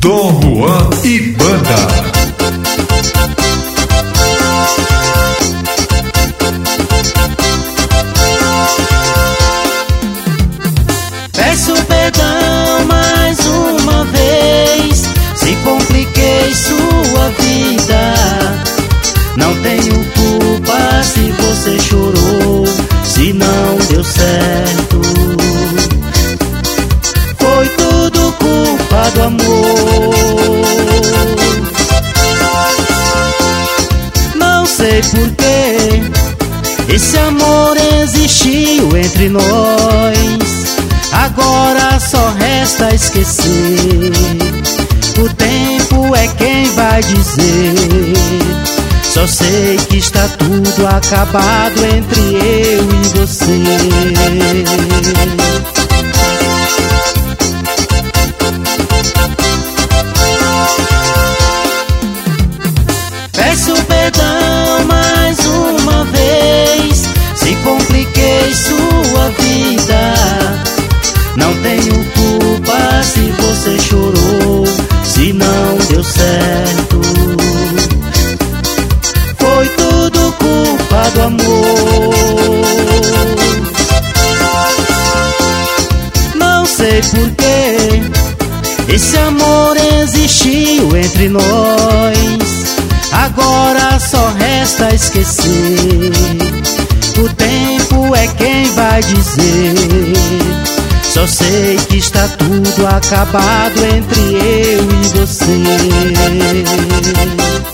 Dom Juan e Banda. Peço perdão mais uma vez, se compliquei sua vida. Não tenho culpa se você chorou, se não deu certo. Foi tudo culpa do amor. Não sei porquê esse amor existiu entre nós. Agora só resta esquecer. O tempo é quem vai dizer. Só sei que está tudo acabado entre eu e você. Peço perdão mais uma vez, se compliquei sua vida. Não tenho culpa se você chorou, se não deu certo. Foi tudo culpa do amor. Não sei porquê esse amor existiu entre nós. Agora só resta esquecer. O tempo é quem vai dizer. Só sei que está tudo acabado entre eu e você.